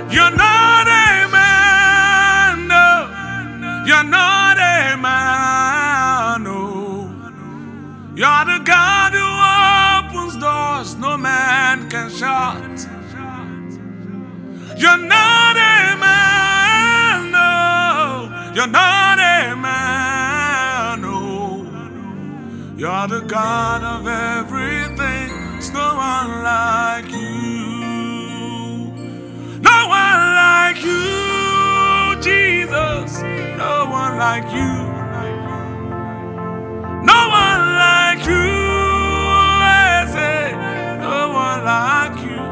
You're not a man, no. You're not a man, no. You're the God who opens doors no man can shut. You're not a man, no. You're not a man, no. You're the God of everything. There's no one like you. No one like you, Jesus. No one like you. No one like you. I say, no one like you.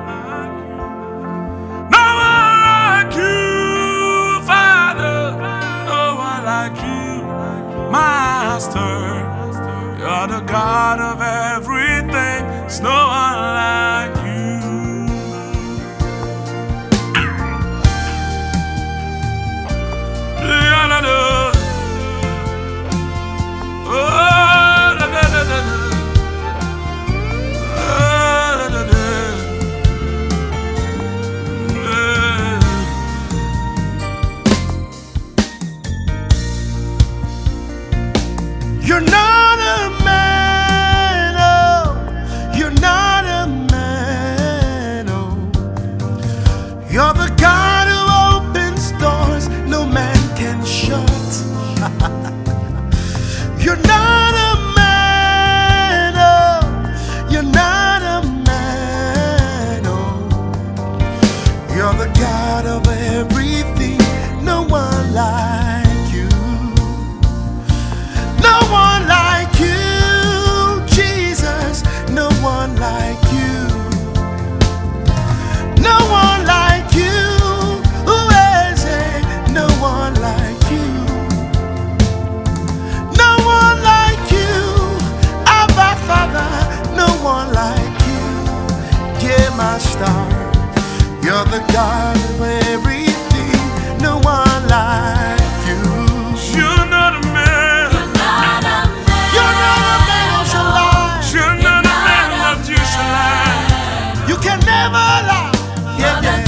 No one like you, Father. No one like you, Master. You're the God of everything. There's no one like you. You're not a man, oh. You're not a man, oh. You're the God who opens doors no man can shut. You're not a man, oh. You're not a man, oh. You're the God of everything. No one like you. No one like you, Jesus. No one like you. No one like you. Who is it? No one like you. No one like you. Abba Father. No one like you. Dear Master, you're the God of everything. No one like you. You're not a man. You can never lie. Yeah, yeah.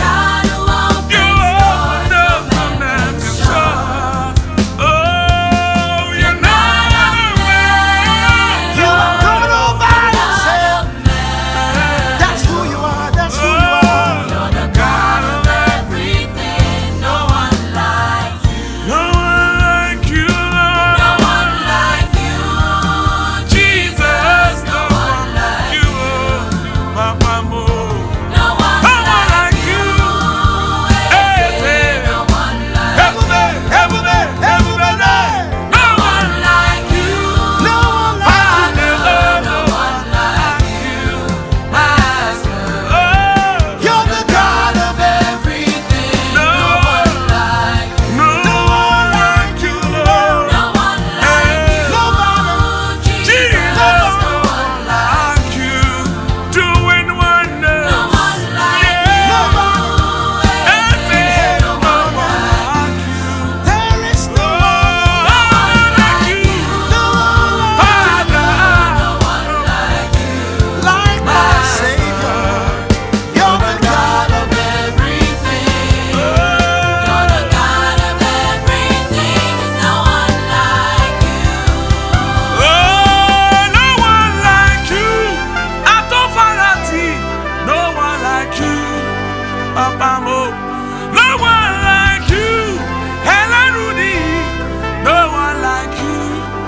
No one like you, Helen Rudy. No one like you.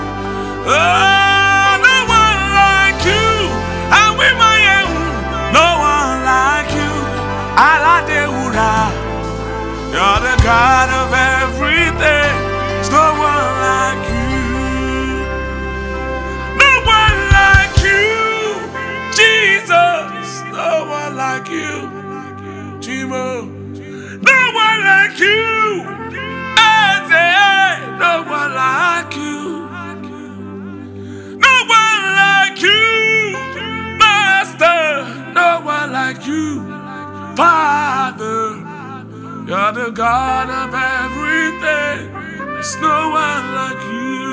Oh, no one like you. And we my no one like you. Aladeura, you're the God of everything. There's no one like you. No one like you, Jesus. No one like you. Timo, no one like you. Isaiah, no one like you. No one like you. Master, no one like you. Father, you're the God of everything. There's no one like you.